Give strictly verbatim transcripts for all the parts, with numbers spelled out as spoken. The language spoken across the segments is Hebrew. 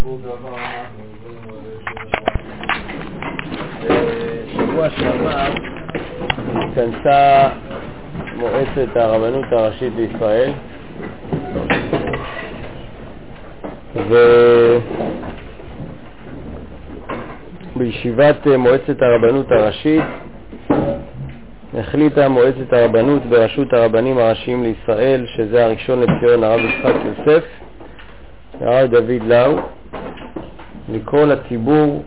שבוע שעבר התכנסה מועצת הרבנות הראשית בישראל, ובישיבת מועצת הרבנות הראשית החליטה מועצת הרבנות בראשות הרבנים הראשיים לישראל, שזה הראשון לציון הרב יצחק יוסף והרב דוד לאו, לקרוא לציבור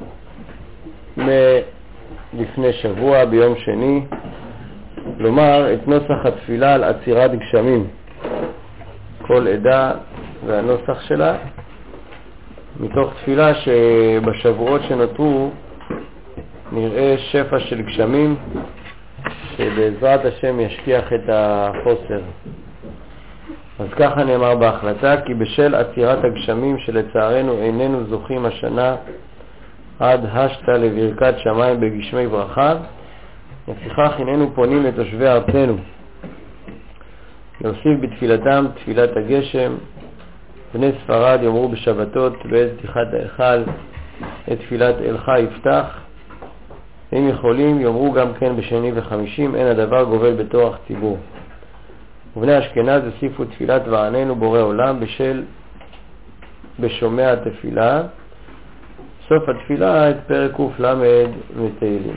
מלפני שבוע ביום שני לומר את נוסח התפילה על עצירת גשמים, כל עדה והנוסח שלה, מתוך תפילה שבשבועות שנותרו נראה שפע של גשמים שבעזרת השם ישכיח את החוסר. אז ככה נאמר בהחלטה: כי בשל עצירת הגשמים שלצערנו איננו זוכים השנה עד השתה לברכת שמיים בגשמי ברכה, לפיכך איננו פונים לתושבי ארצנו להוסיף בתפילתם תפילת הגשם. בני ספרד יאמרו בשבתות בעת פתיחת ההיכל את תפילת אלך יפתח, אם יכולים יאמרו גם כן בשני וחמישים, אין הדבר גובל בתוך ציבור. ובני אשכנז הוסיפו תפילת ועננו בורא עולם בשל בשומע התפילה, סוף התפילה את פרק קוף למד מתהילים.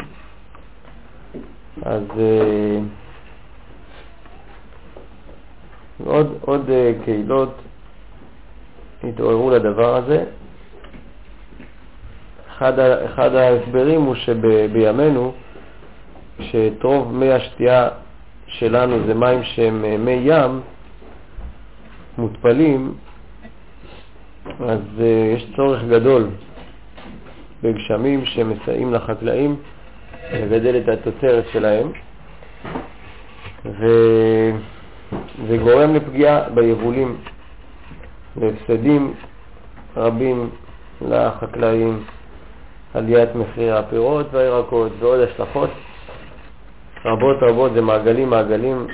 אז uh, עוד, עוד uh, קהילות התעוררו לדבר הזה. אחד, אחד ההסברים הוא שבימינו שטרוב מי השתייה שלנו זה מים שהם מי ים מותפלים, אז uh, יש צורך גדול בגשמים שמסייעים לחקלאים לגדל את התוצרת שלהם, וזה גורם לפגיעה ביבולים, להפסדים רבים לחקלאים, עליית מחיר הפירות והירקות ועוד השלכות רבות רבות. זה מעגלים מעגלים.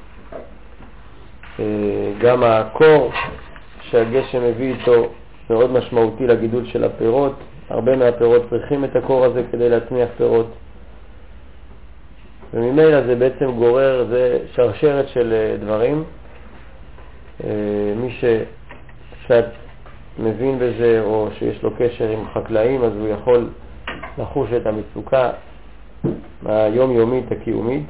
גם הקור שהגשם מביא איתו מאוד משמעותי לגידול של הפירות. הרבה מהפירות צריכים את הקור הזה כדי להצמיח פירות, וממילא זה בעצם גורר, זה שרשרת של דברים. מי שקצת מבין בזה או שיש לו קשר עם חקלאים, אז הוא יכול לחוש את המצוקה היומיומית הקיומית.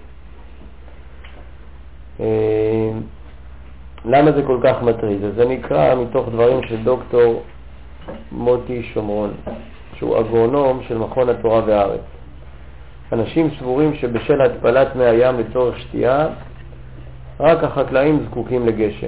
למה זה כל כך מטריד? אז זה נקרא מתוך דברים של דוקטור מוטי שומרון, שהוא אגרונום של מכון התורה והארץ. אנשים סבורים שבשל התפלת מי הים לצורך שתייה רק החקלאים זקוקים לגשם.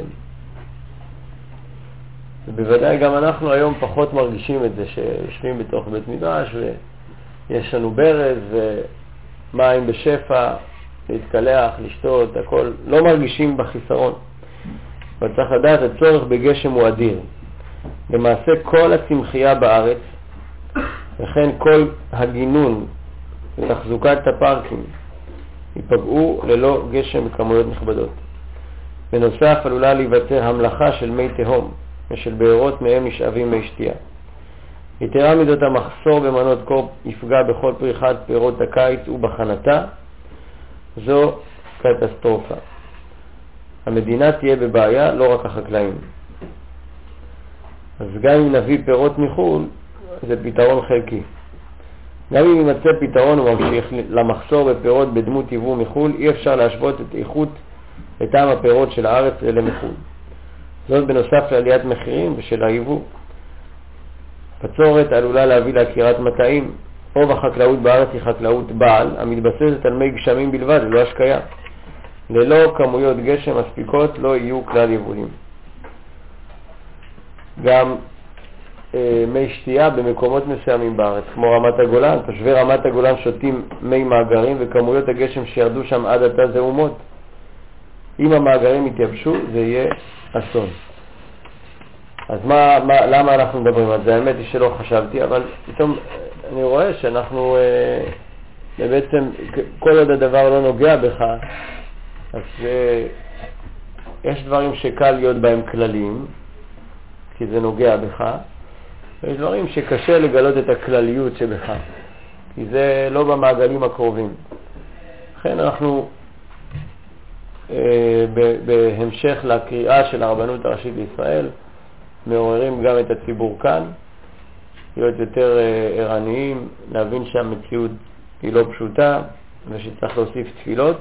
ובוודאי גם אנחנו היום פחות מרגישים את זה, שיושבים בתוך בית מדרש ויש לנו ברז ומים בשפע, להתקלח, לשתות, הכל, לא מרגישים בחיסרון. אבל צריך לדעת, הצורך בגשם הוא אדיר. למעשה כל הצמחייה בארץ וכן כל הגינון ותחזוקת הפארקים ייפגעו ללא גשם בכמויות נכבדות. בנוסף עלולה להיווצר המלאכה של מי תהום ושל בארות מהם נשאבים מי שתייה. יתרה מזאת, המחסור במנות קור יפגע בכל פריחת פירות הקיץ ובחנתה. זו קטסטרופה. המדינה תהיה בבעיה, לא רק החקלאים. אז גם אם נביא פירות מחול זה פתרון חלקי. גם אם יימצא פתרון וממשיך למחסור בפירות בדמות יבוא מחול, אי אפשר להשוות את איכות וטעם הפירות של הארץ אלה מחול. זאת בנוסף לעליית מחירים ושל היבוא. בצורת עלולה להביא לעקירת מטעים. רוב החקלאות בארץ היא חקלאות בעל המתבססת על מי גשמים בלבד ולא השקיה. ללא כמויות גשם מספיקות לא יהיו כלל יבולים. גם אה, מי שתייה במקומות מסוימים בארץ, כמו רמת הגולן. תושבי רמת הגולן שותים מי מאגרים, וכמויות הגשם שירדו שם עד עתה זעומות. אם המאגרים יתייבשו זה יהיה אסון. אז מה, מה, למה אנחנו מדברים על זה? האמת היא שלא חשבתי, אבל פתאום אני רואה שאנחנו אה, בעצם כל עוד הדבר לא נוגע בך, אז אה, יש דברים שקל להיות בהם כללים כי זה נוגע בך, ויש דברים שקשה לגלות את הכלליות שבך, כי זה לא במעגלים הקרובים. לכן אנחנו אה, בהמשך לקריאה של הרבנות הראשית לישראל מעוררים גם את הציבור כאן להיות יותר אה, ערניים, להבין שהמציאות היא לא פשוטה ושצריך להוסיף תפילות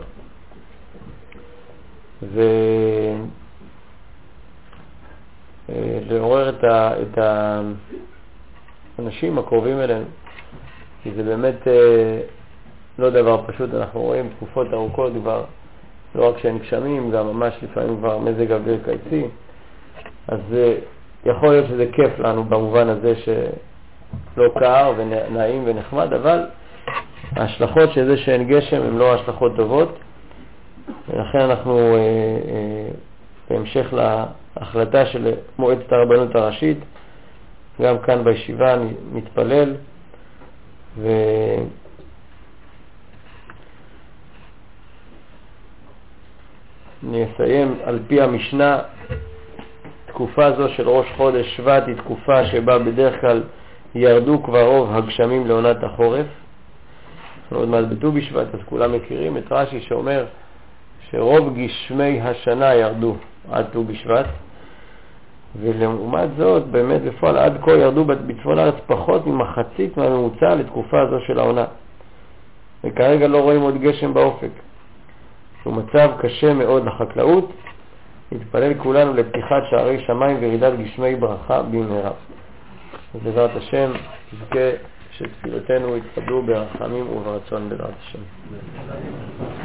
ולעורר את, ה, את האנשים הקרובים אלינו, כי זה באמת אה, לא דבר פשוט. אנחנו רואים תקופות ארוכות כבר, לא רק שאין גשמים, גם ממש לפעמים כבר מזג אוויר קיצי, אז אה, יכול להיות שזה כיף לנו במובן הזה שלא קר ונעים ונחמד, אבל ההשלכות של זה שאין גשם הן לא השלכות טובות, ולכן אנחנו אה, אה, בהמשך להחלטה של מועצת הרבנות הראשית, גם כאן בישיבה נתפלל ונסיים על פי המשנה. תקופה זו של ראש חודש שבט היא תקופה שבה בדרך כלל ירדו כבר רוב הגשמים לעונת החורף. אנחנו עוד מעט בט"ו בשבט, אז כולם מכירים את רש"י שאומר שרוב גשמי השנה ירדו עד ט"ו בשבט, ולעומת זאת באמת בפועל עד כה ירדו בצפון הארץ פחות ממחצית מהממוצע לתקופה הזו של העונה, וכרגע לא רואים עוד גשם באופק. הוא מצב קשה מאוד לחקלאות. נתפלל כולנו לפתיחת שערי שמיים וירידת גשמי ברכה במהרה. ובעזרת השם נזכה שתפילותינו יתקבלו ברחמים וברצון בעזרת השם.